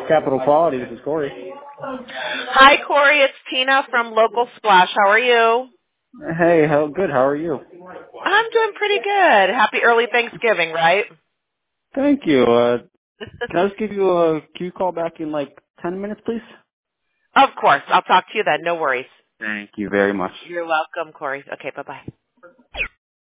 Capital Quality. This is Corey. Hi, Corey. It's Tina from Local Splash. How are you? Hey, good. How are you? I'm doing pretty good. Happy early Thanksgiving, right? Thank you. Can I just give you a cue call back in like 10 minutes, please? Of course. I'll talk to you then. No worries. Thank you very much. You're welcome, Corey. Okay, bye-bye.